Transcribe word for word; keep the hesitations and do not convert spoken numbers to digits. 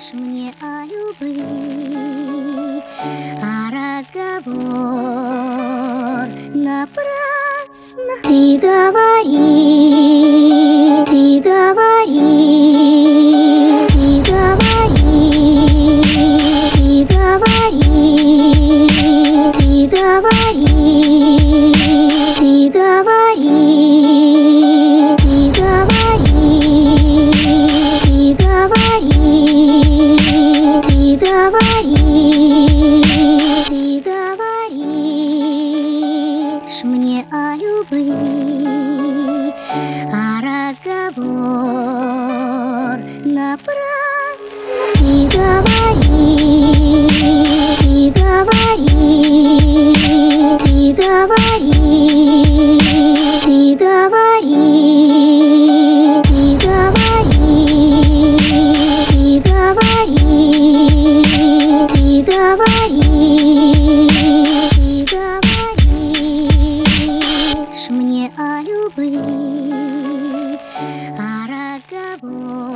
говоришь мне о любви, а разговор напрасно. Ты говори, ты говори, ты говори, ты говори, ты говори, ты говори, ты говори, ты говори, ты говори, ты говоришь мне о любви, а разговор напрасно. Ты говори, ты говори, ты говори, ты говори, ты говори, ты говори, ты говори, ты говоришь мне о любви, а разговор